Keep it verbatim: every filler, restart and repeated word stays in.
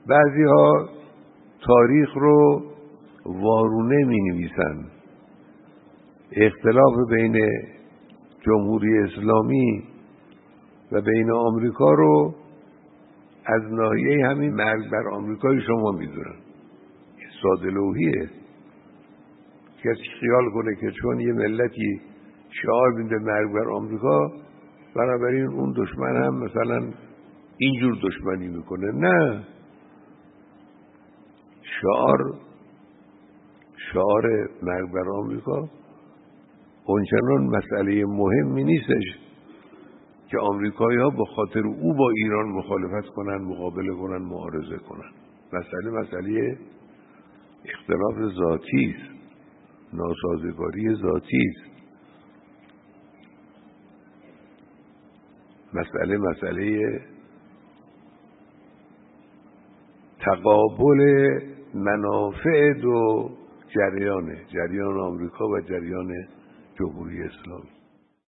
بعضی ها تاریخ رو وارونه می نویسن. اختلاف بین جمهوری اسلامی و بین آمریکا رو از ناحیه همین مرگ بر آمریکای شما میدونن. ساده لوحیه. کسی خیال کنه که چون یه ملتی شعار میده مرگ بر آمریکا بنابراین اون دشمن هم مثلا اینجور دشمنی میکنه. نه، شعار شعار مرگ بر آمریکا اونچنان مسئله مهمی نیستش که آمریکایی ها به خاطر او با ایران مخالفت کنن، مقابله کنن، معارضه کنن. مسئله مسئله اختلاف ذاتی است، ناسازگاری ذاتی است. مسئله مسئله تقابل منافع دو جریانه، جریان آمریکا و جریان جمهوری اسلامی.